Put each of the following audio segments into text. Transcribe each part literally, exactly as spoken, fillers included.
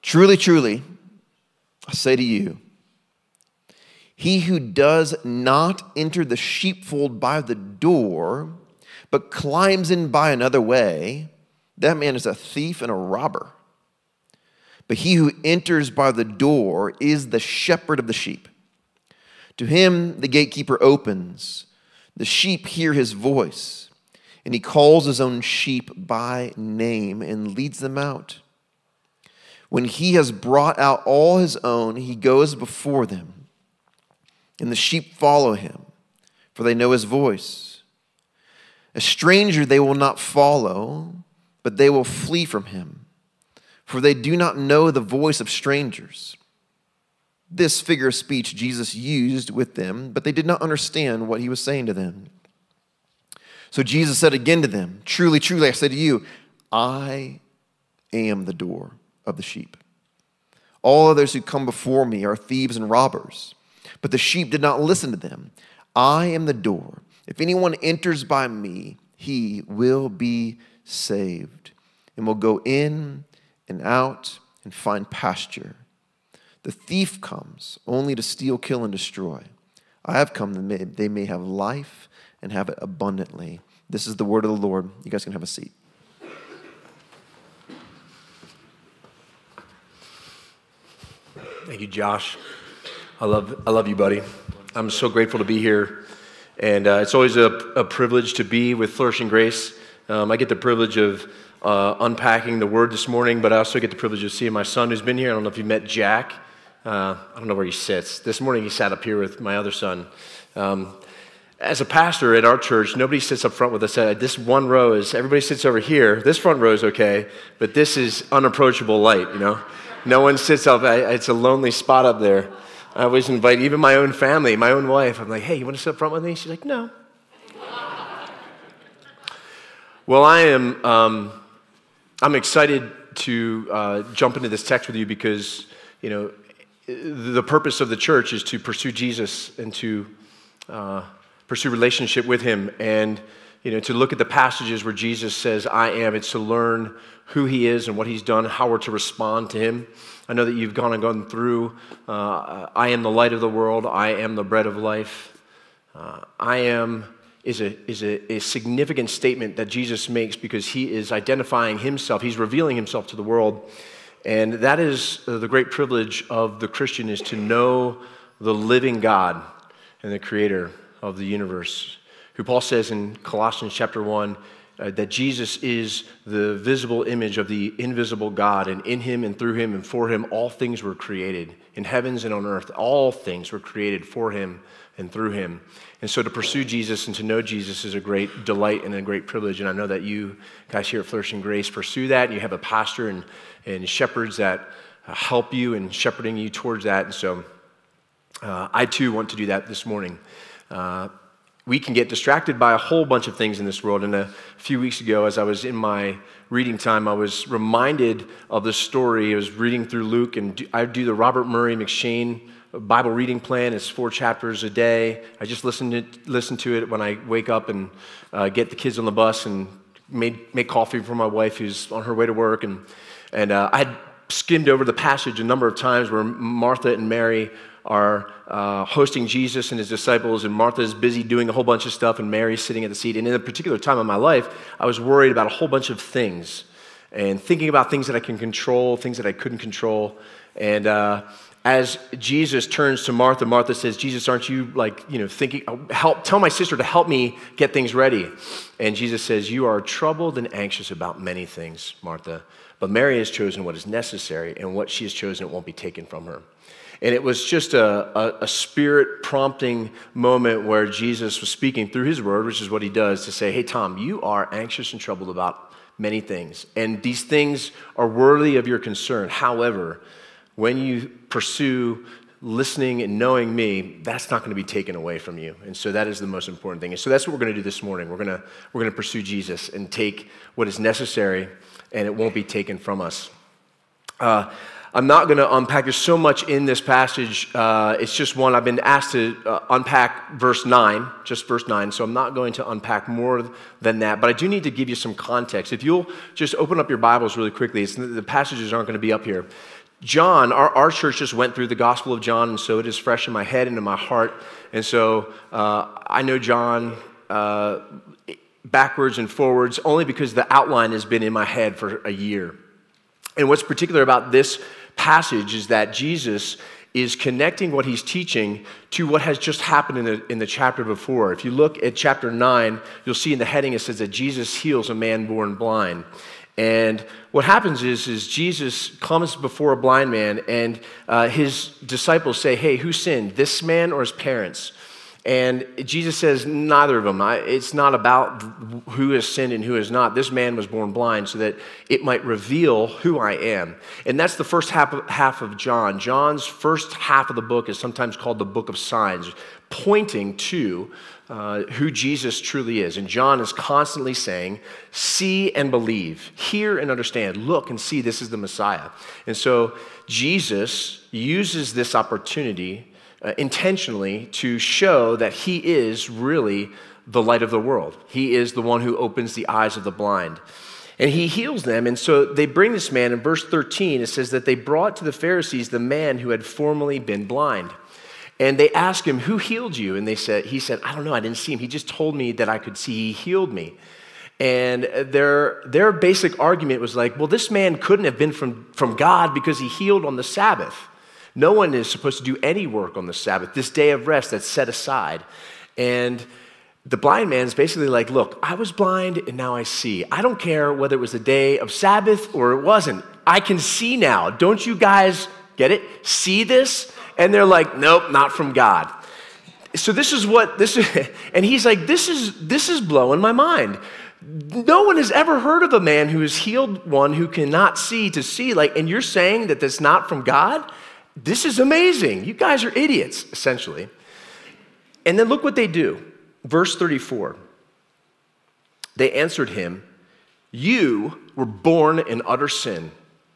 Truly, truly, I say to you, he who does not enter the sheepfold by the door, but climbs in by another way, that man is a thief and a robber. But he who enters by the door is the shepherd of the sheep. To him the gatekeeper opens. The sheep hear his voice, and he calls his own sheep by name and leads them out. When he has brought out all his own, he goes before them, and the sheep follow him, for they know his voice. A stranger they will not follow, but they will flee from him, for they do not know the voice of strangers. This figure of speech Jesus used with them, but they did not understand what he was saying to them. So Jesus said again to them, truly, truly, I say to you, I am the door of the sheep. All others who come before me are thieves and robbers, but the sheep did not listen to them. I am the door. If anyone enters by me, he will be saved and will go in and out and find pasture. The thief comes only to steal, kill, and destroy. I have come that they may have life and have it abundantly. This is the word of the Lord. You guys can have a seat. Thank you, Josh. I love, I love you, buddy. I'm so grateful to be here. And uh, it's always a, a privilege to be with Flourishing Grace. Um, I get the privilege of uh, unpacking the word this morning, but I also get the privilege of seeing my son who's been here. I don't know if you met Jack. Uh, I don't know where he sits. This morning he sat up here with my other son. Um, as a pastor at our church, nobody sits up front with us. Uh, this one row is, everybody sits over here. This front row is okay, but this is unapproachable light, you know? No one sits up. I, it's a lonely spot up there. I always invite even my own family, my own wife. I'm like, hey, you want to sit up front with me? She's like, no. Well, I am um, I'm excited to uh, jump into this text with you because, you know, the purpose of the church is to pursue Jesus and to uh, pursue relationship with him, and, you know, to look at the passages where Jesus says, I am. It's to learn who he is and what he's done, how we're to respond to him. I know that you've gone and gone through, uh, I am the light of the world, I am the bread of life. Uh, I am is, a, is a, a significant statement that Jesus makes because he is identifying himself, he's revealing himself to the world. And that is the great privilege of the Christian, is to know the living God and the creator of the universe, who Paul says in Colossians chapter one, uh, that Jesus is the visible image of the invisible God, and in him and through him and for him all things were created, in heavens and on earth. All things were created for him and through him. And so to pursue Jesus and to know Jesus is a great delight and a great privilege. And I know that you guys here at Flourishing Grace pursue that, and you have a pastor and, and shepherds that help you in shepherding you towards that. And so uh, I too want to do that this morning. Uh, we can get distracted by a whole bunch of things in this world. And a few weeks ago, as I was in my reading time, I was reminded of the story. I was reading through Luke, and I do the Robert Murray McShane Bible reading plan. It's four chapters a day. I just listen to, listen to it when I wake up and uh, get the kids on the bus and made, make coffee for my wife who's on her way to work. And, and uh, I had skimmed over the passage a number of times where Martha and Mary are uh, hosting Jesus and his disciples, and Martha's busy doing a whole bunch of stuff, and Mary's sitting at the seat. And in a particular time of my life, I was worried about a whole bunch of things and thinking about things that I can control, things that I couldn't control. And uh, as Jesus turns to Martha, Martha says, Jesus, aren't you like, you know, thinking, help, tell my sister to help me get things ready. And Jesus says, you are troubled and anxious about many things, Martha, but Mary has chosen what is necessary, and what she has chosen, it won't be taken from her. And it was just a, a, a spirit prompting moment where Jesus was speaking through his word, which is what he does, to say, hey, Tom, you are anxious and troubled about many things, and these things are worthy of your concern. However, when you pursue listening and knowing me, that's not going to be taken away from you. And so that is the most important thing. And so that's what we're going to do this morning. We're going to, we're going to pursue Jesus and take what is necessary, and it won't be taken from us. Uh, I'm not going to unpack. There's so much in this passage. Uh, it's just one. I've been asked to uh, unpack verse nine, just verse nine, so I'm not going to unpack more than that. But I do need to give you some context. If you'll just open up your Bibles really quickly, it's, the passages aren't going to be up here. John, our, our church just went through the Gospel of John, and so it is fresh in my head and in my heart. And so uh, I know John uh, backwards and forwards only because the outline has been in my head for a year. And what's particular about this passage is that Jesus is connecting what he's teaching to what has just happened in the, in the chapter before. If you look at chapter nine, you'll see in the heading it says that Jesus heals a man born blind. And what happens is, is Jesus comes before a blind man, and uh, his disciples say, hey, who sinned, this man or his parents? And Jesus says, neither of them. I, it's not about who has sinned and who has not. This man was born blind so that it might reveal who I am. And that's the first half of, half of John. John's first half of the book is sometimes called the book of signs, pointing to uh, who Jesus truly is. And John is constantly saying, see and believe, hear and understand, look and see this is the Messiah. And so Jesus uses this opportunity Uh, intentionally to show that he is really the light of the world. He is the one who opens the eyes of the blind. And he heals them. And so they bring this man. In verse thirteen, it says that they brought to the Pharisees the man who had formerly been blind. And they asked him, who healed you? And they said, he said, I don't know, I didn't see him. He just told me that I could see. He healed me. And their, their basic argument was like, well, this man couldn't have been from, from God because he healed on the Sabbath. No one is supposed to do any work on the Sabbath, this day of rest that's set aside. And the blind man is basically like, look, I was blind and now I see. I don't care whether it was the day of Sabbath or it wasn't. I can see now. Don't you guys get it? See this? And they're like, nope, not from God. So this is what, this is, and he's like, this is, this is blowing my mind. No one has ever heard of a man who has healed one who cannot see to see. Like, and you're saying that that's not from God? This is amazing. You guys are idiots, essentially. And then look what they do. Verse thirty-four. They answered him, you were born in utter sin,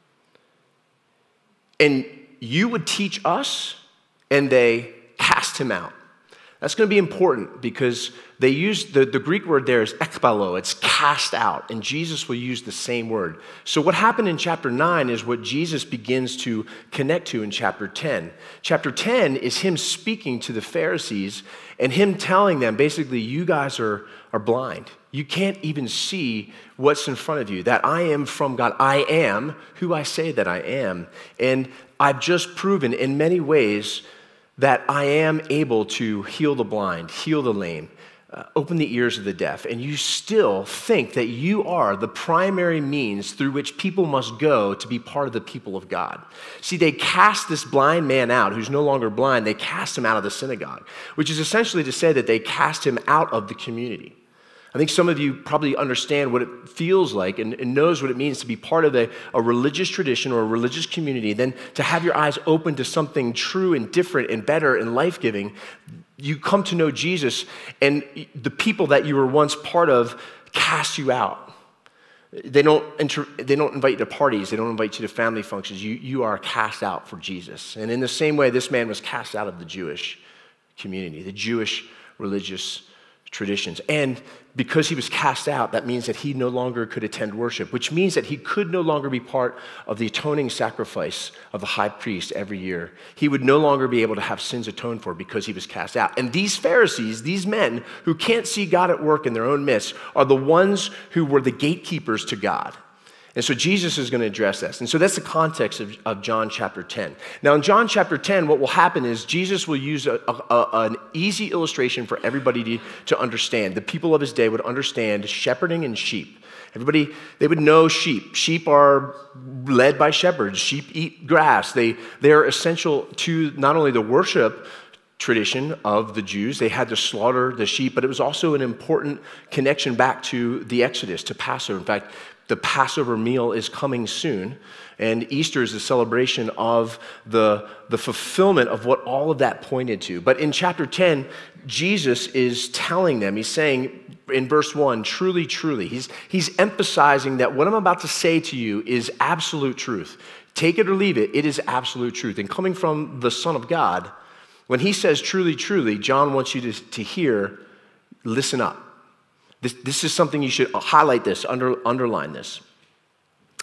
and you would teach us? And they cast him out. That's going to be important because they use, the, the Greek word there is ekbalo, it's cast out, and Jesus will use the same word. So what happened in chapter nine is what Jesus begins to connect to in chapter ten. Chapter ten is him speaking to the Pharisees and him telling them, basically, you guys are, are blind. You can't even see what's in front of you, that I am from God. I am who I say that I am. And I've just proven in many ways that I am able to heal the blind, heal the lame, uh, open the ears of the deaf, and you still think that you are the primary means through which people must go to be part of the people of God. See, they cast this blind man out, who's no longer blind, they cast him out of the synagogue, which is essentially to say that they cast him out of the community. I think some of you probably understand what it feels like and, and knows what it means to be part of a, a religious tradition or a religious community, then to have your eyes open to something true and different and better and life-giving. You come to know Jesus, and the people that you were once part of cast you out. They don't, inter, they don't invite you to parties. They don't invite you to family functions. You, you are cast out for Jesus. And in the same way, this man was cast out of the Jewish community, the Jewish religious traditions. And because he was cast out, that means that he no longer could attend worship, which means that he could no longer be part of the atoning sacrifice of the high priest every year. He would no longer be able to have sins atoned for because he was cast out. And these Pharisees, these men who can't see God at work in their own midst, are the ones who were the gatekeepers to God. And so Jesus is going to address this. And so that's the context of, of John chapter ten. Now in John chapter ten, what will happen is Jesus will use a, a, an easy illustration for everybody to, to understand. The people of his day would understand shepherding and sheep. Everybody, they would know sheep. Sheep are led by shepherds. Sheep eat grass. They, they are essential to not only the worship tradition of the Jews. They had to slaughter the sheep, but it was also an important connection back to the Exodus, to Passover. In fact, the Passover meal is coming soon, and Easter is a celebration of the, the fulfillment of what all of that pointed to. But in chapter ten, Jesus is telling them, he's saying in verse one, truly, truly, he's, he's emphasizing that what I'm about to say to you is absolute truth. Take it or leave it, it is absolute truth. And coming from the Son of God, when he says truly, truly, John wants you to, to hear, listen up. This, this is something you should highlight this, under, underline this.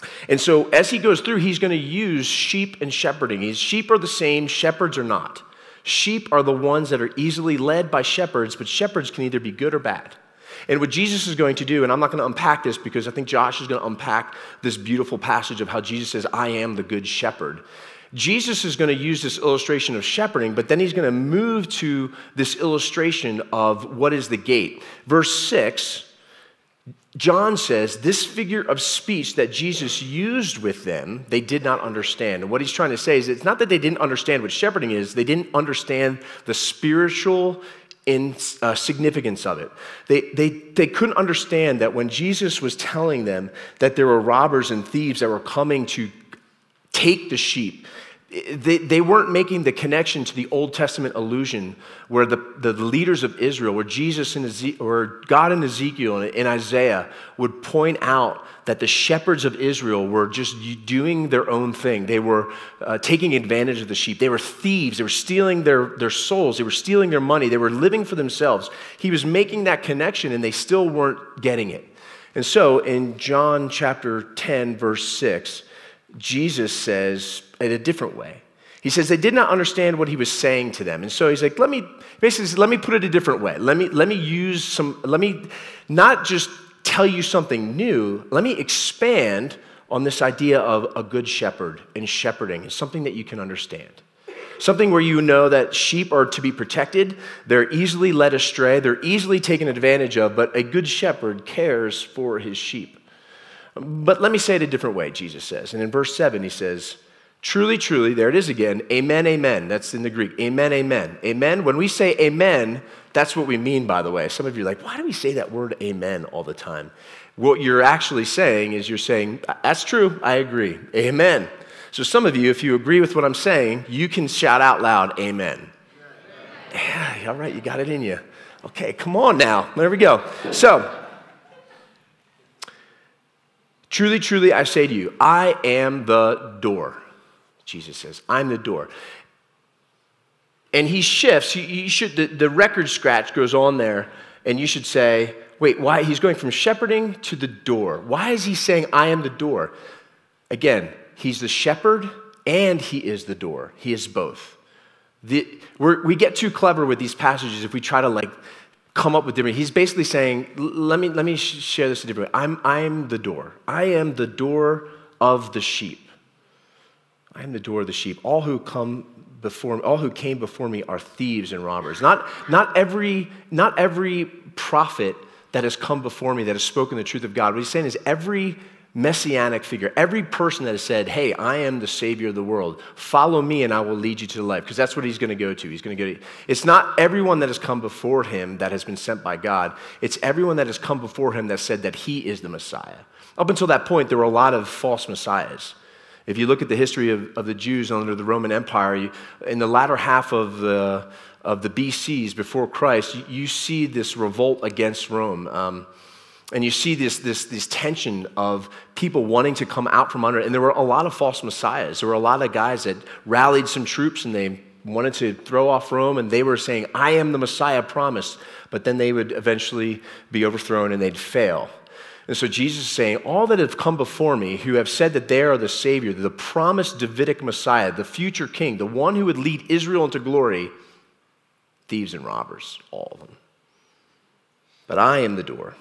And so as he goes through, he's going to use sheep and shepherding. He's, sheep are the same, shepherds are not. Sheep are the ones that are easily led by shepherds, but shepherds can either be good or bad. And what Jesus is going to do, and I'm not going to unpack this because I think Josh is going to unpack this beautiful passage of how Jesus says, I am the good shepherd. Jesus is going to use this illustration of shepherding, but then he's going to move to this illustration of what is the gate. Verse six, John says, this figure of speech that Jesus used with them, they did not understand. And what he's trying to say is it's not that they didn't understand what shepherding is, they didn't understand the spiritual in, uh, significance of it. They, they, they couldn't understand that when Jesus was telling them that there were robbers and thieves that were coming to take the sheep, They, they weren't making the connection to the Old Testament allusion where the, the leaders of Israel, where Jesus and Eze- or God and Ezekiel and, and Isaiah would point out that the shepherds of Israel were just doing their own thing. They were uh, taking advantage of the sheep. They were thieves. They were stealing their, their souls. They were stealing their money. They were living for themselves. He was making that connection and they still weren't getting it. And so in John chapter ten, verse six, Jesus says in a different way. He says they did not understand what he was saying to them. And so he's like, let me, basically, let me put it a different way. Let me, let me use some, let me not just tell you something new, let me expand on this idea of a good shepherd and shepherding. It's something that you can understand. Something where you know that sheep are to be protected, they're easily led astray, they're easily taken advantage of, but a good shepherd cares for his sheep. But let me say it a different way, Jesus says. And in verse seven, he says, truly, truly, there it is again, amen, amen. That's in the Greek, amen, amen. Amen, when we say amen, that's what we mean, by the way. Some of you are like, why do we say that word amen all the time? What you're actually saying is you're saying, that's true, I agree, amen. So some of you, if you agree with what I'm saying, you can shout out loud, amen. Yeah, all right, you got it in you. Okay, come on now, there we go. So, truly, truly, I say to you, I am the door. Jesus says, I'm the door. And he shifts. You, you should, the, the record scratch goes on there, and you should say, wait, why? He's going from shepherding to the door. Why is he saying, I am the door? Again, he's the shepherd, and he is the door. He is both. The, we're, we get too clever with these passages if we try to, like, come up with different. He's basically saying, let me let me share this a different way. I'm I'm the door. I am the door of the sheep. I am the door of the sheep. All who come before all who came before me are thieves and robbers. Not not every not every prophet that has come before me that has spoken the truth of God. What he's saying is every messianic figure, every person that has said, hey, I am the Savior of the world, follow me and I will lead you to life, because that's what he's going to go to. He's going to go to, it's not everyone that has come before him that has been sent by God. It's everyone that has come before him that said that he is the Messiah. Up until that point, there were a lot of false messiahs. If you look at the history of, of the Jews under the Roman Empire, you, in the latter half of the, of the B Cs before Christ, you, you see this revolt against Rome. Um, And you see this, this, this tension of people wanting to come out from under it. And there were a lot of false messiahs. There were a lot of guys that rallied some troops and they wanted to throw off Rome, and they were saying, I am the Messiah promised. But then they would eventually be overthrown and they'd fail. And so Jesus is saying, all that have come before me, who have said that they are the Savior, the promised Davidic Messiah, the future king, the one who would lead Israel into glory, thieves and robbers, all of them. But I am the door.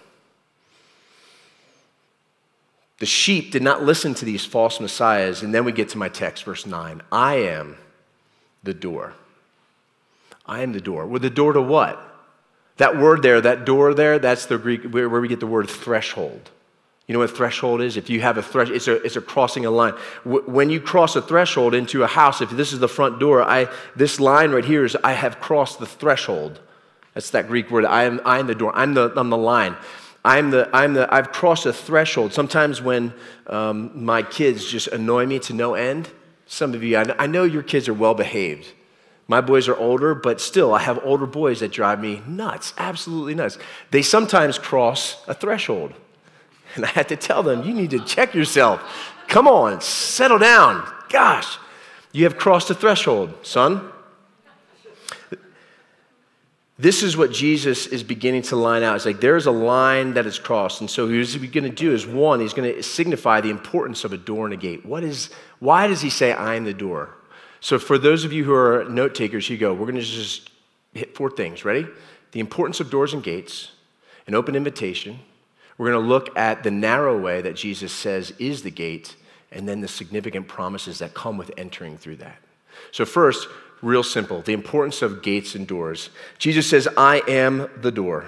The sheep did not listen to these false messiahs. And then we get to my text, verse nine. I am the door. I am the door. Well, the door to what? That word there, that door there, that's the Greek, where we get the word threshold. You know what a threshold is? If you have a threshold, it's a, it's a crossing a line. When you cross a threshold into a house, if this is the front door, I this line right here is, I have crossed the threshold. That's that Greek word. I am, I am the door. I'm the, I'm the line. I'm the, I'm the, I've crossed a threshold. Sometimes when um, my kids just annoy me to no end, some of you, I, I know your kids are well behaved. My boys are older, but still, I have older boys that drive me nuts, absolutely nuts. They sometimes cross a threshold. And I had to tell them, you need to check yourself. Come on, settle down. Gosh, you have crossed a threshold, son. This is what Jesus is beginning to line out. It's like there's a line that is crossed. And so what he's going to do is, one, he's going to signify the importance of a door and a gate. What is, why does he say, I am the door? So for those of you who are note takers, you go, we're going to just hit four things. Ready? The importance of doors and gates, an open invitation. We're going to look at the narrow way that Jesus says is the gate, and then the significant promises that come with entering through that. So first, real simple, the importance of gates and doors. Jesus says, I am the door.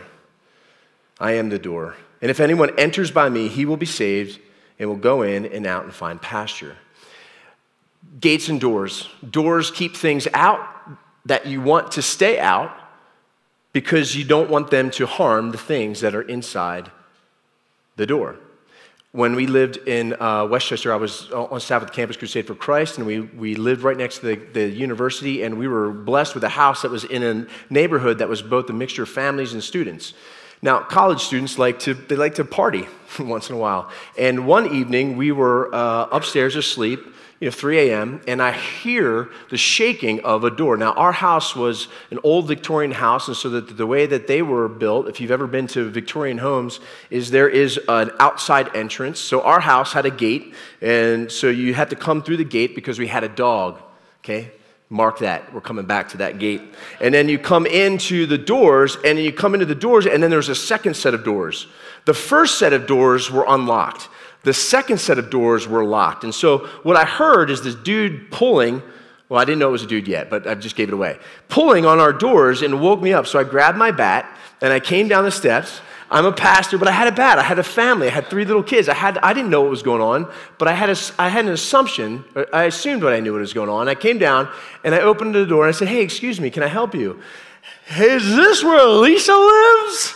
I am the door. And if anyone enters by me, he will be saved and will go in and out and find pasture. Gates and doors. Doors keep things out that you want to stay out because you don't want them to harm the things that are inside the door. When we lived in uh, Westchester, I was on staff with Campus Crusade for Christ, and we, we lived right next to the, the university, and we were blessed with a house that was in a neighborhood that was both a mixture of families and students. Now, college students like to, they like to party once in a while. And one evening, we were uh, upstairs asleep, you know, three a.m., and I hear the shaking of a door. Now, our house was an old Victorian house, and so that the way that they were built, if you've ever been to Victorian homes, is there is an outside entrance. So our house had a gate, and so you had to come through the gate because we had a dog, okay? Mark that. We're coming back to that gate. And then you come into the doors, and then you come into the doors, and then there's a second set of doors. The first set of doors were unlocked. The second set of doors were locked. And so what I heard is this dude pulling, well, I didn't know it was a dude yet, but I just gave it away, pulling on our doors and woke me up. So I grabbed my bat, and I came down the steps. I'm a pastor, but I had a bat. I had a family. I had three little kids. I had I didn't know what was going on, but I had a, I had an assumption. I assumed what I knew what was going on. I came down, and I opened the door, and I said, hey, excuse me, can I help you? Hey, is this where Lisa lives?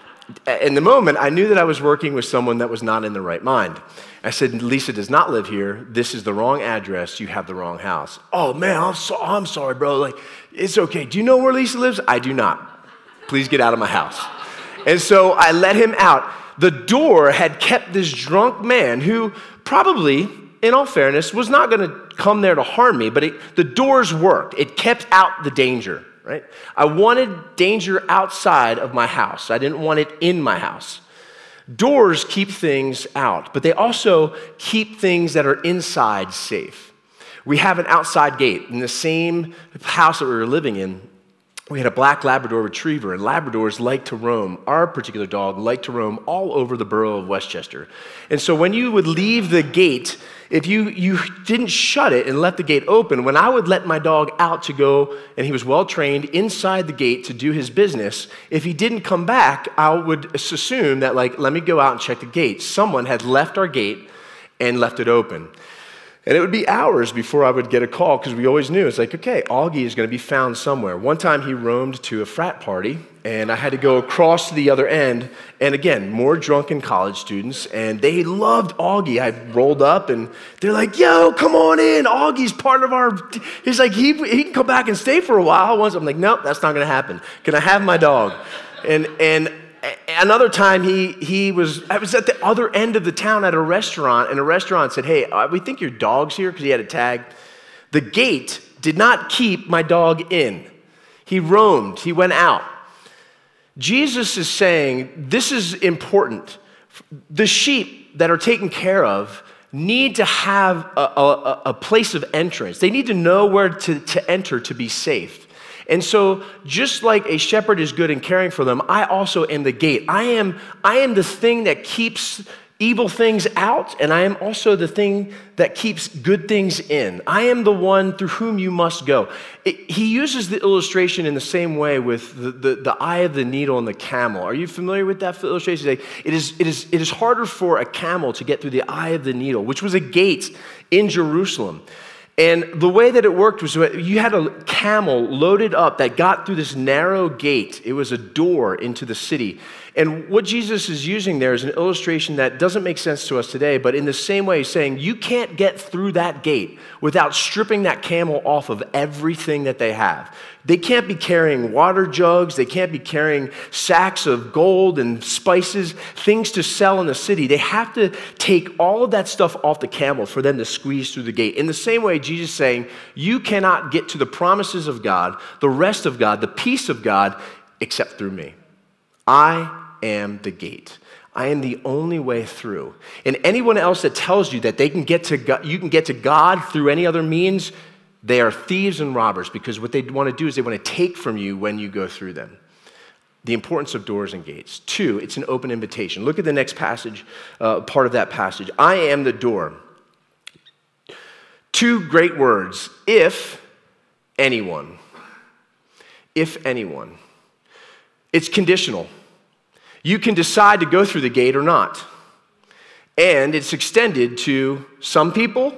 In the moment, I knew that I was working with someone that was not in the right mind. I said, Lisa does not live here. This is the wrong address. You have the wrong house. Oh, man, I'm, so, I'm sorry, bro. Like, it's okay. Do you know where Lisa lives? I do not. Please get out of my house. And so I let him out. The door had kept this drunk man who probably, in all fairness, was not going to come there to harm me, but it, the doors worked. It kept out the danger. Right? I wanted danger outside of my house. I didn't want it in my house. Doors keep things out, but they also keep things that are inside safe. We have an outside gate. In the same house that we were living in, we had a black Labrador retriever, and Labradors like to roam. Our particular dog liked to roam all over the borough of Westchester. And so when you would leave the gate, if you, you didn't shut it and left the gate open, when I would let my dog out to go, and he was well-trained inside the gate to do his business, if he didn't come back, I would assume that, like, let me go out and check the gate. Someone had left our gate and left it open. And it would be hours before I would get a call because we always knew, it's like, okay, Augie is going to be found somewhere. One time he roamed to a frat party, and I had to go across to the other end. And again, more drunken college students, and they loved Augie. I rolled up, and they're like, yo, come on in. Augie's part of our, he's like, he, he can come back and stay for a while. Once I'm like, nope, that's not going to happen. Can I have my dog? And, and, Another time, he he was, I was at the other end of the town at a restaurant, and a restaurant said, hey, uh, we think your dog's here, because he had a tag. The gate did not keep my dog in. He roamed. He went out. Jesus is saying, this is important. The sheep that are taken care of need to have a, a, a place of entrance. They need to know where to, to enter to be safe. And so just like a shepherd is good in caring for them, I also am the gate. I am, I am the thing that keeps evil things out, and I am also the thing that keeps good things in. I am the one through whom you must go. It, he uses the illustration in the same way with the, the, the eye of the needle and the camel. Are you familiar with that illustration? It is, it, is, it is harder for a camel to get through the eye of the needle, which was a gate in Jerusalem. And the way that it worked was you had a camel loaded up that got through this narrow gate. It was a door into the city. And what Jesus is using there is an illustration that doesn't make sense to us today, but in the same way, he's saying you can't get through that gate without stripping that camel off of everything that they have. They can't be carrying water jugs. They can't be carrying sacks of gold and spices, things to sell in the city. They have to take all of that stuff off the camel for them to squeeze through the gate. In the same way, Jesus is saying, you cannot get to the promises of God, the rest of God, the peace of God, except through me. I am the gate. I am the only way through. And anyone else that tells you that they can get to God, you can get to God through any other means, they are thieves and robbers, because what they want to do is they want to take from you when you go through them. The importance of doors and gates. Two, it's an open invitation. Look at the next passage, uh, part of that passage. I am the door. Two great words. If anyone. If anyone. It's conditional. You can decide to go through the gate or not. And it's extended to some people,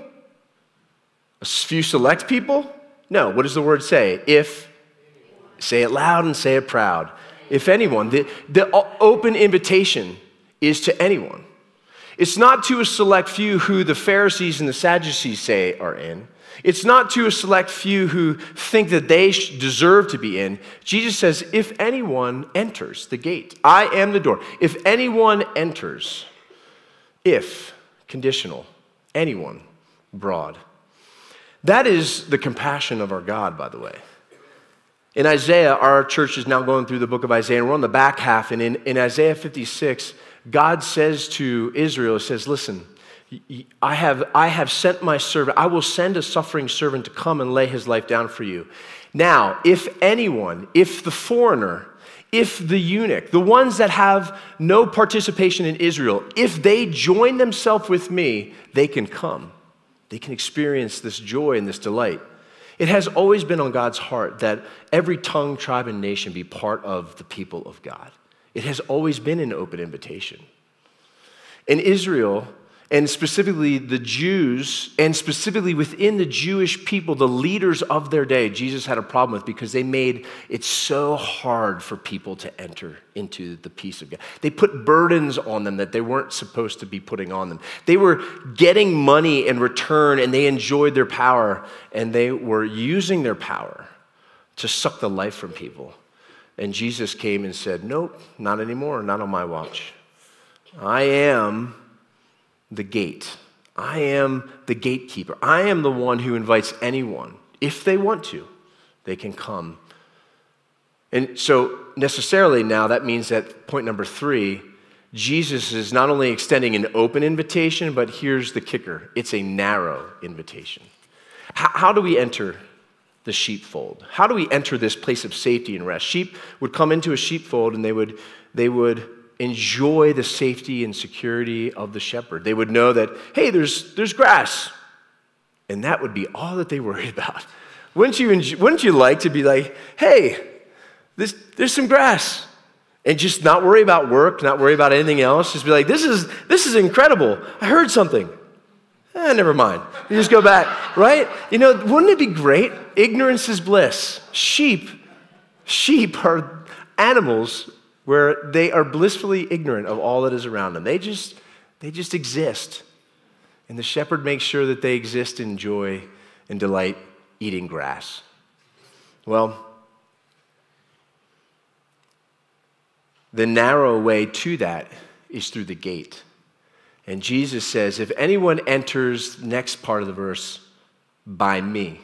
a few select people. No, what does the word say? If, say it loud and say it proud. If anyone. The, the open invitation is to anyone. It's not to a select few who the Pharisees and the Sadducees say are in. It's not to a select few who think that they deserve to be in. Jesus says, if anyone enters the gate, I am the door. If anyone enters, if, conditional, anyone, broad. That is the compassion of our God, by the way. In Isaiah, our church is now going through the book of Isaiah, and we're on the back half, and in, in Isaiah fifty-six, God says to Israel, he says, listen, I have, I have sent my servant. I will send a suffering servant to come and lay his life down for you. Now, if anyone, if the foreigner, if the eunuch, the ones that have no participation in Israel, if they join themselves with me, they can come. They can experience this joy and this delight. It has always been on God's heart that every tongue, tribe, and nation be part of the people of God. It has always been an open invitation. In Israel, and specifically the Jews, and specifically within the Jewish people, the leaders of their day, Jesus had a problem with because they made it so hard for people to enter into the peace of God. They put burdens on them that they weren't supposed to be putting on them. They were getting money in return, and they enjoyed their power, and they were using their power to suck the life from people. And Jesus came and said, nope, not anymore, not on my watch. I am the gate. I am the gatekeeper. I am the one who invites anyone, if they want to, they can come. And so necessarily now that means that point number three, Jesus is not only extending an open invitation, but here's the kicker. It's a narrow invitation. How, how do we enter the sheepfold? How do we enter this place of safety and rest? Sheep would come into a sheepfold and they would, they would enjoy the safety and security of the shepherd. They would know that, hey, there's, there's grass. And that would be all that they worried about. Wouldn't you, enjoy, wouldn't you like to be like, hey, this, there's some grass. And just not worry about work, not worry about anything else. Just be like, this is, this is incredible. I heard something. Eh, never mind. You just go back, right? You know, wouldn't it be great? Ignorance is bliss. Sheep, sheep are animals where they are blissfully ignorant of all that is around them. They just, they just exist. And the shepherd makes sure that they exist in joy and delight eating grass. Well, the narrow way to that is through the gate. And Jesus says, if anyone enters, next part of the verse, by me.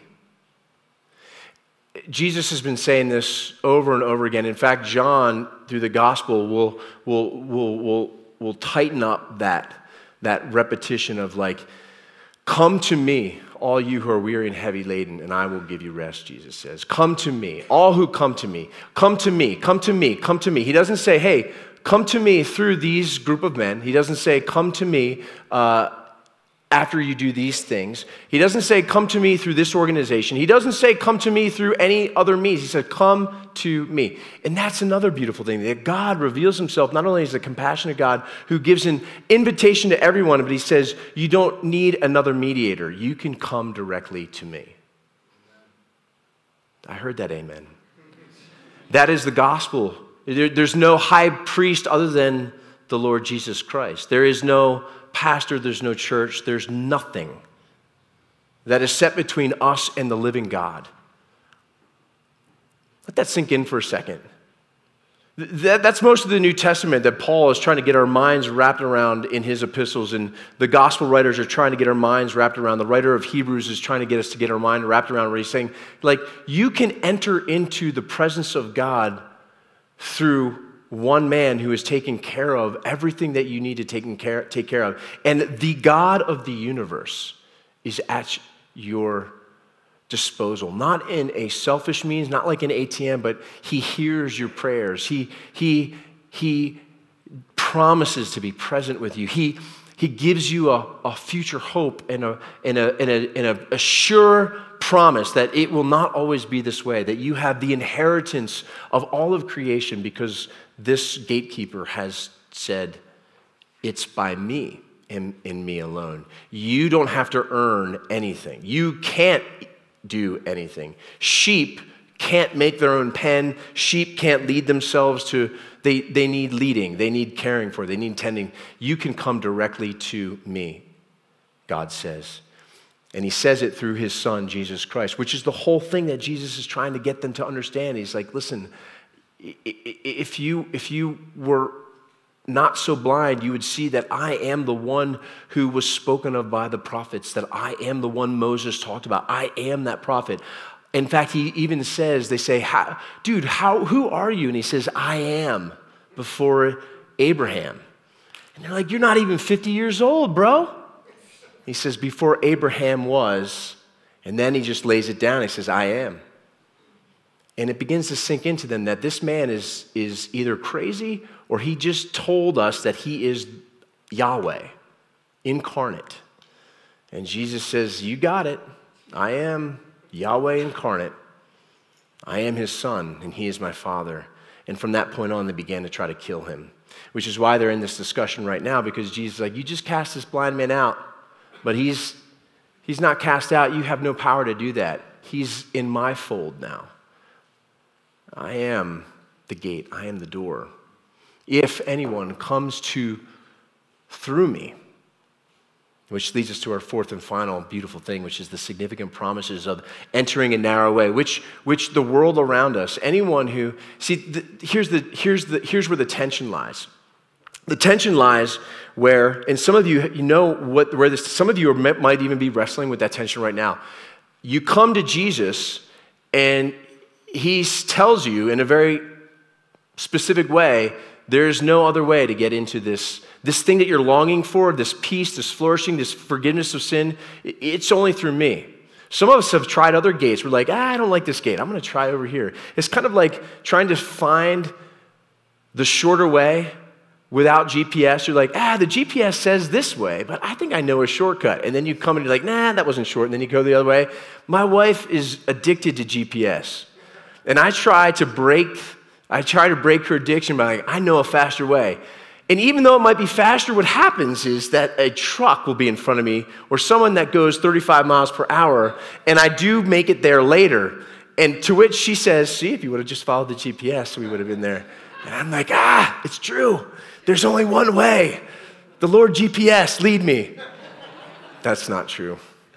Jesus has been saying this over and over again. In fact, John, through the gospel, will, will, will, will, will tighten up that, that repetition of like, come to me, all you who are weary and heavy laden, and I will give you rest, Jesus says. Come to me, all who come to me. Come to me, come to me, come to me. He doesn't say, hey, come to me through these group of men. He doesn't say, come to me uh, after you do these things. He doesn't say, come to me through this organization. He doesn't say, come to me through any other means. He said, come to me. And that's another beautiful thing, that God reveals himself not only as the compassionate God who gives an invitation to everyone, but he says, you don't need another mediator. You can come directly to me. I heard that amen. That is the gospel. There's no high priest other than the Lord Jesus Christ. There is no pastor, there's no church, there's nothing that is set between us and the living God. Let that sink in for a second. That, that's most of the New Testament that Paul is trying to get our minds wrapped around in his epistles, and the gospel writers are trying to get our minds wrapped around. The writer of Hebrews is trying to get us to get our mind wrapped around where he's saying, like, you can enter into the presence of God through one man who is taking care of everything that you need to take care, take care of. And the God of the universe is at your disposal, not in a selfish means, not like an A T M, but he hears your prayers. He, he, he promises to be present with you. He, he gives you a, a future hope and, a, and, a, and, a, and a, a sure promise that it will not always be this way, that you have the inheritance of all of creation because this gatekeeper has said, it's by me and in me alone. You don't have to earn anything. You can't do anything. Sheep can't make their own pen. Sheep can't lead themselves to, they, they need leading. They need caring for. They need tending. You can come directly to me, God says. And he says it through his son, Jesus Christ, which is the whole thing that Jesus is trying to get them to understand. He's like, listen, if you, if you were not so blind, you would see that I am the one who was spoken of by the prophets, that I am the one Moses talked about. I am that prophet. In fact, he even says, they say, how, dude, how, who are you? And he says, I am before Abraham. And they're like, you're not even fifty years old, bro. He says, before Abraham was, and then he just lays it down. He says, I am. And it begins to sink into them that this man is, is either crazy or he just told us that he is Yahweh, incarnate. And Jesus says, you got it. I am Yahweh incarnate. I am his son, and he is my father. And from that point on, they began to try to kill him, which is why they're in this discussion right now, because Jesus is like, you just cast this blind man out, but he's, he's not cast out. You have no power to do that. He's in my fold now. I am the gate. I am the door. If anyone comes to through me, which leads us to our fourth and final beautiful thing, which is the significant promises of entering a narrow way, which, which the world around us, anyone who, see, the, here's, the, here's, the, here's where the tension lies. The tension lies where, and some of you, you know what, where this, some of you are, might even be wrestling with that tension right now. You come to Jesus and he tells you in a very specific way, there's no other way to get into this, this thing that you're longing for, this peace, this flourishing, this forgiveness of sin. It's only through me. Some of us have tried other gates. We're like, ah, I don't like this gate. I'm going to try over here. It's kind of like trying to find the shorter way without G P S. You're like, ah, the G P S says this way, but I think I know a shortcut. And then you come and you're like, nah, that wasn't short. And then you go the other way. My wife is addicted to G P S. And I try to break, I try to break her addiction by like, I know a faster way. And even though it might be faster, what happens is that a truck will be in front of me or someone that goes thirty-five miles per hour, and I do make it there later. And to which she says, see, if you would have just followed the G P S, we would have been there. And I'm like, ah, it's true. There's only one way. The Lord G P S, lead me. That's not true.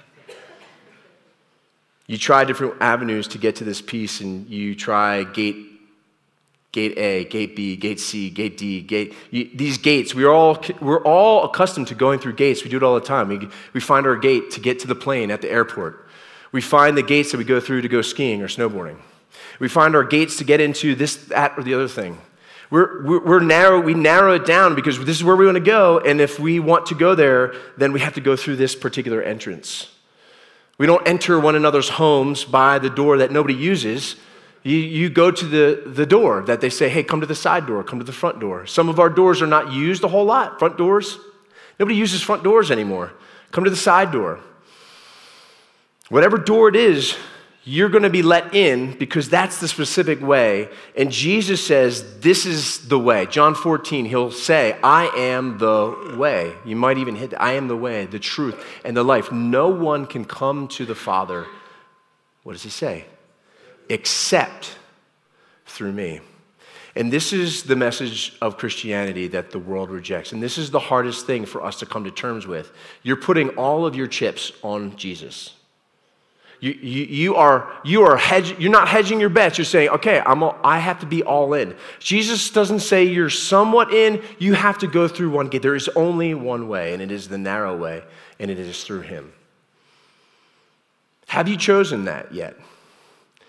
You try different avenues to get to this peace, and you try gate, gate A, gate B, gate C, gate D, gate. You, these gates, we're all we're all accustomed to going through gates. We do it all the time. We we find our gate to get to the plane at the airport. We find the gates that we go through to go skiing or snowboarding. We find our gates to get into this, that, or the other thing. We're, we're, we're narrow, we narrow it down because this is where we want to go, and if we want to go there, then we have to go through this particular entrance. We don't enter one another's homes by the door that nobody uses. You, you go to the, the door that they say, hey, come to the side door, come to the front door. Some of our doors are not used a whole lot, front doors. Nobody uses front doors anymore. Come to the side door. Whatever door it is, you're going to be let in because that's the specific way. And Jesus says, this is the way. John fourteen, he'll say, I am the way. You might even hit, I am the way, the truth, and the life. No one can come to the Father, what does he say? Except through me. And this is the message of Christianity that the world rejects. And this is the hardest thing for us to come to terms with. You're putting all of your chips on Jesus. You, you, you are, you are hedge, you're not hedging your bets. You're saying, okay, I'm all, I have to be all in. Jesus doesn't say you're somewhat in. You have to go through one gate. There is only one way, and it is the narrow way, and it is through him. Have you chosen that yet?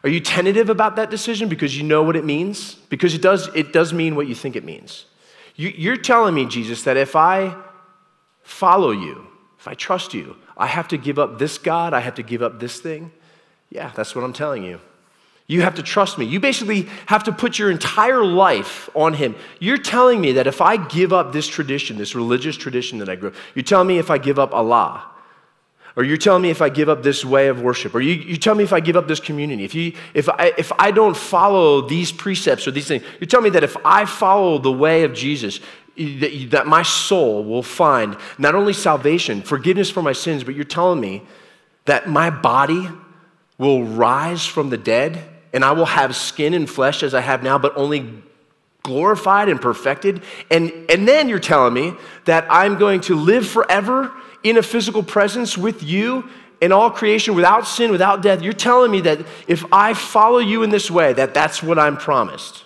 Are you tentative about that decision because you know what it means? Because it does, it does mean what you think it means. You, you're telling me, Jesus, that if I follow you, if I trust you, I have to give up this God, I have to give up this thing? Yeah, that's what I'm telling you. You have to trust me. You basically have to put your entire life on him. You're telling me that if I give up this tradition, this religious tradition that I grew up, you're telling me if I give up Allah, or you're telling me if I give up this way of worship, or you, you tell me if I give up this community, if, you, if, I, if I don't follow these precepts or these things, you're telling me that if I follow the way of Jesus, that, that my soul will find not only salvation, forgiveness for my sins, but you're telling me that my body will rise from the dead and I will have skin and flesh as I have now, but only glorified and perfected. And, and then you're telling me that I'm going to live forever in a physical presence with you in all creation without sin, without death. You're telling me that if I follow you in this way, that that's what I'm promised.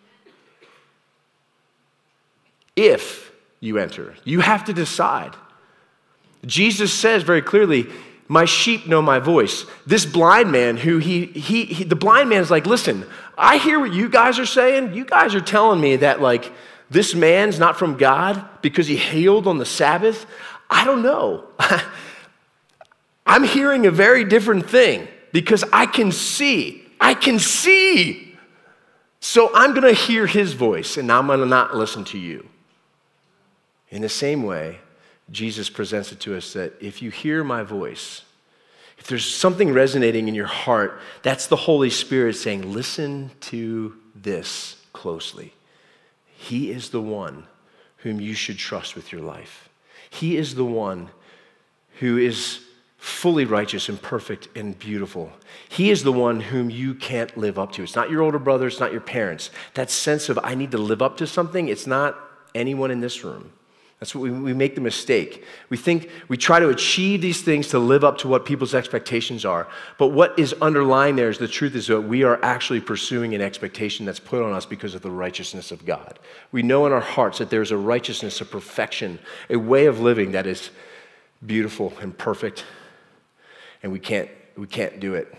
If you enter, you have to decide. Jesus says very clearly, my sheep know my voice. This blind man who he, he, he, the blind man is like, listen, I hear what you guys are saying. You guys are telling me that like this man's not from God because he healed on the Sabbath. I don't know. I'm hearing a very different thing because I can see. I can see. So I'm going to hear his voice and I'm going to not listen to you. In the same way, Jesus presents it to us that if you hear my voice, if there's something resonating in your heart, that's the Holy Spirit saying, listen to this closely. He is the one whom you should trust with your life. He is the one who is fully righteous and perfect and beautiful. He is the one whom you can't live up to. It's not your older brother, it's not your parents. That sense of I need to live up to something, it's not anyone in this room. That's what we, we make the mistake. We think we try to achieve these things to live up to what people's expectations are. But what is underlying there is the truth is that we are actually pursuing an expectation that's put on us because of the righteousness of God. We know in our hearts that there's a righteousness, a perfection, a way of living that is beautiful and perfect, and we can't, we can't do it.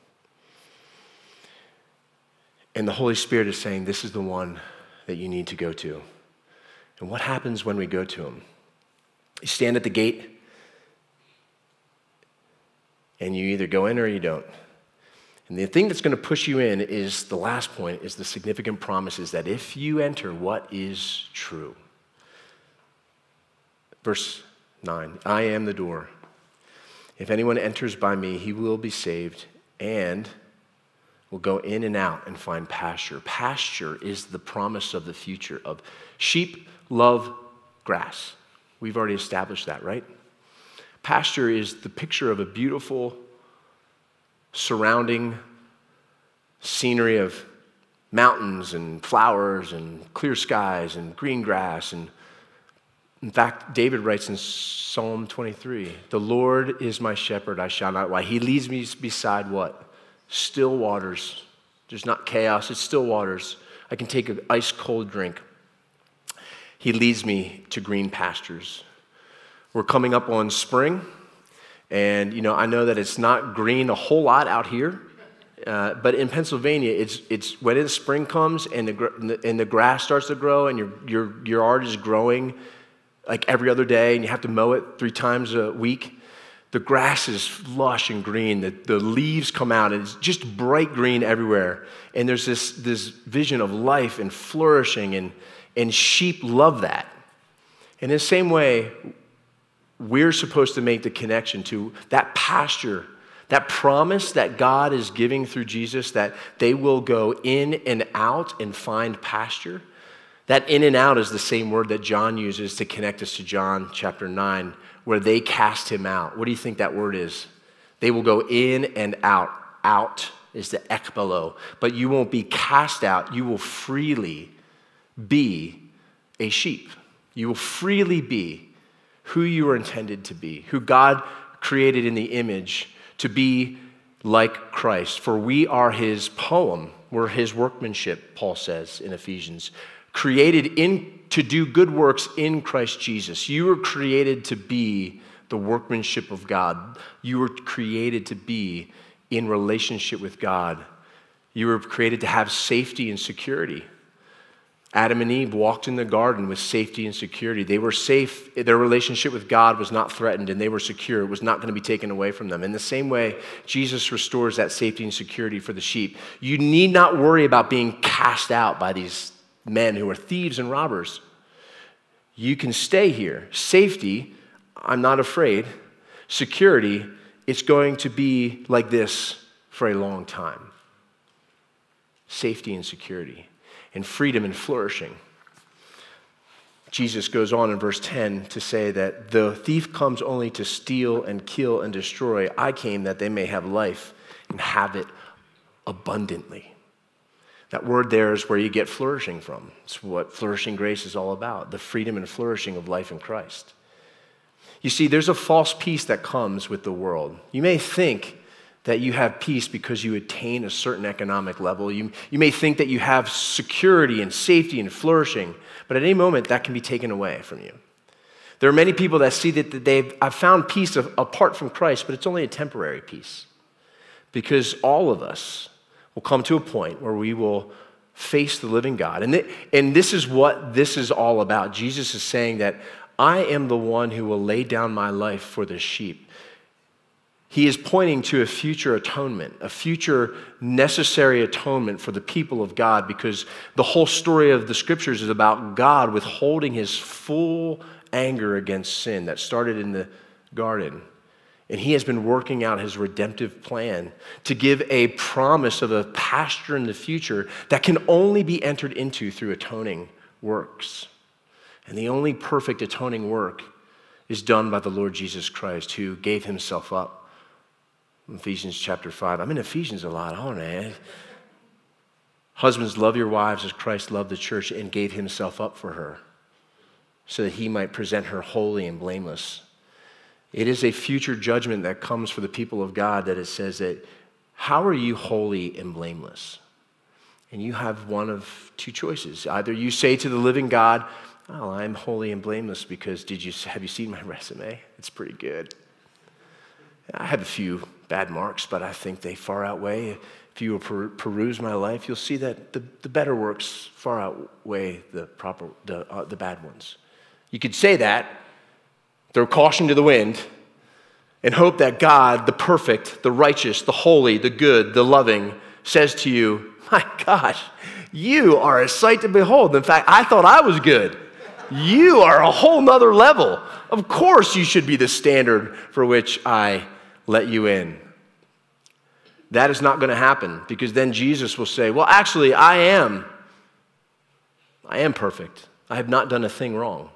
And the Holy Spirit is saying, this is the one that you need to go to. And what happens when we go to him? You stand at the gate, and you either go in or you don't. And the thing that's going to push you in is the last point, is the significant promise is that if you enter, what is true? Verse nine, I am the door. If anyone enters by me, he will be saved and will go in and out and find pasture. Pasture is the promise of the future of sheep love grass. We've already established that, right? Pasture is the picture of a beautiful surrounding scenery of mountains and flowers and clear skies and green grass. And in fact, David writes in Psalm twenty-three, the Lord is my shepherd, I shall not want. He leads me beside what? Still waters. There's not chaos, it's still waters. I can take an ice cold drink. He leads me to green pastures. We're coming up on spring, and you know I know that it's not green a whole lot out here, uh, but in Pennsylvania, it's it's when the spring comes and the and the grass starts to grow, and your your your yard is growing like every other day, and you have to mow it three times a week. The grass is lush and green. The, the leaves come out, and it's just bright green everywhere. And there's this this vision of life and flourishing and. And sheep love that. In the same way, we're supposed to make the connection to that pasture, that promise that God is giving through Jesus, that they will go in and out and find pasture. That in and out is the same word that John uses to connect us to John chapter nine, where they cast him out. What do you think that word is? They will go in and out. Out is the ekbalo. But you won't be cast out. You will freely be a sheep. You will freely be who you were intended to be, who God created in the image to be like Christ. For we are his poem, we're his workmanship, Paul says in Ephesians, created in to do good works in Christ Jesus. You were created to be the workmanship of God. You were created to be in relationship with God You were created to have safety and security. Adam and Eve walked in the garden with safety and security. They were safe. Their relationship with God was not threatened, and they were secure. It was not going to be taken away from them. In the same way, Jesus restores that safety and security for the sheep. You need not worry about being cast out by these men who are thieves and robbers. You can stay here. Safety, I'm not afraid. Security, it's going to be like this for a long time. Safety and security. And freedom and flourishing. Jesus goes on in verse ten to say that the thief comes only to steal and kill and destroy. I came that they may have life and have it abundantly. That word there is where you get flourishing from. It's what flourishing grace is all about, the freedom and flourishing of life in Christ. You see, there's a false peace that comes with the world. You may think that you have peace because you attain a certain economic level. You, you may think that you have security and safety and flourishing, but at any moment that can be taken away from you. There are many people that see that they've I've found peace of, apart from Christ, but it's only a temporary peace. Because all of us will come to a point where we will face the living God. And, th- and this is what this is all about. Jesus is saying that I am the one who will lay down my life for the sheep. He is pointing to a future atonement, a future necessary atonement for the people of God, because the whole story of the scriptures is about God withholding his full anger against sin that started in the garden. And he has been working out his redemptive plan to give a promise of a pasture in the future that can only be entered into through atoning works. And the only perfect atoning work is done by the Lord Jesus Christ, who gave himself up. Ephesians chapter five. I'm in Ephesians a lot, aren't I? Husbands, love your wives as Christ loved the church and gave himself up for her so that he might present her holy and blameless. It is a future judgment that comes for the people of God that it says that, how are you holy and blameless? And you have one of two choices. Either you say to the living God, oh, I'm holy and blameless because did you have you seen my resume? It's pretty good. I have a few bad marks, but I think they far outweigh. If you will per- peruse my life, you'll see that the, the better works far outweigh the proper the, uh, the bad ones. You could say that, throw caution to the wind, and hope that God, the perfect, the righteous, the holy, the good, the loving, says to you, my gosh, you are a sight to behold. In fact, I thought I was good. You are a whole nother level. Of course you should be the standard for which I let you in. That is not going to happen, because then Jesus will say, well, actually, I am. I am perfect. I have not done a thing wrong.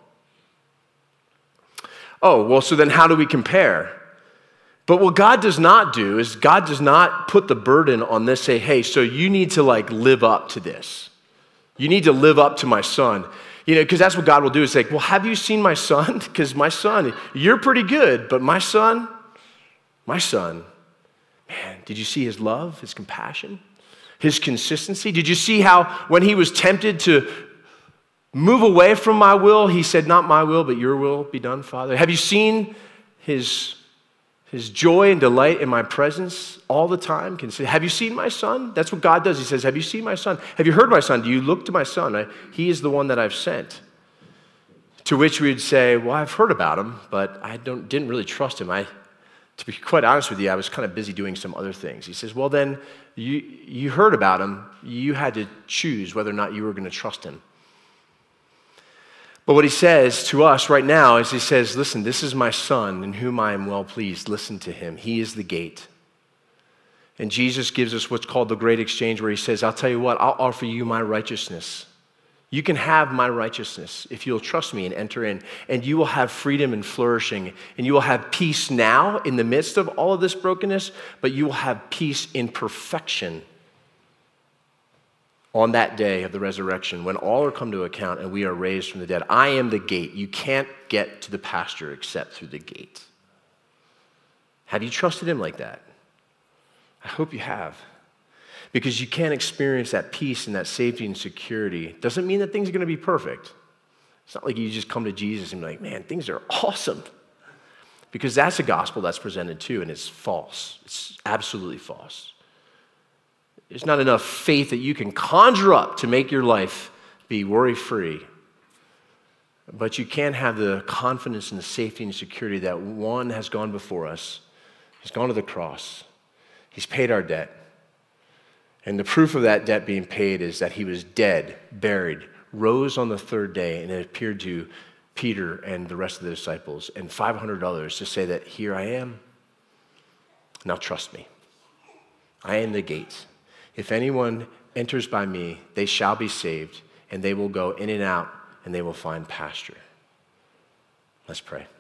Oh, well, so then how do we compare? But what God does not do is God does not put the burden on this, say, hey, so you need to like live up to this. You need to live up to my son. You know, because that's what God will do is say, well, have you seen my son? Because my son, you're pretty good, but my son, my son, man, did you see his love, his compassion, his consistency? Did you see how when he was tempted to move away from my will, he said, not my will, but your will be done, Father? Have you seen his, his joy and delight in my presence all the time? Can say, have you seen my son? That's what God does. He says, have you seen my son? Have you heard my son? Do you look to my son? I, he is the one that I've sent. To which we would say, well, I've heard about him, but I don't, didn't really trust him. I, to be quite honest with you, I was kind of busy doing some other things. He says, well, then you, you heard about him. You had to choose whether or not you were going to trust him. But what he says to us right now is he says, listen, this is my son in whom I am well pleased. Listen to him. He is the gate. And Jesus gives us what's called the great exchange, where he says, I'll tell you what, I'll offer you my righteousness. You can have my righteousness if you'll trust me and enter in, and you will have freedom and flourishing, and you will have peace now in the midst of all of this brokenness, but you will have peace in perfection on that day of the resurrection when all are come to account and we are raised from the dead. I am the gate. You can't get to the pasture except through the gate. Have you trusted him like that? I hope you have. Because you can't experience that peace and that safety and security. Doesn't mean that things are going to be perfect. It's not like you just come to Jesus and be like, man, things are awesome. Because that's a gospel that's presented too, and it's false. It's absolutely false. There's not enough faith that you can conjure up to make your life be worry-free. But you can have the confidence and the safety and security that one has gone before us. He's gone to the cross. He's paid our debt. And the proof of that debt being paid is that he was dead, buried, rose on the third day, and it appeared to Peter and the rest of the disciples and five hundred others to say that here I am. Now trust me. I am the gate. If anyone enters by me, they shall be saved, and they will go in and out, and they will find pasture. Let's pray.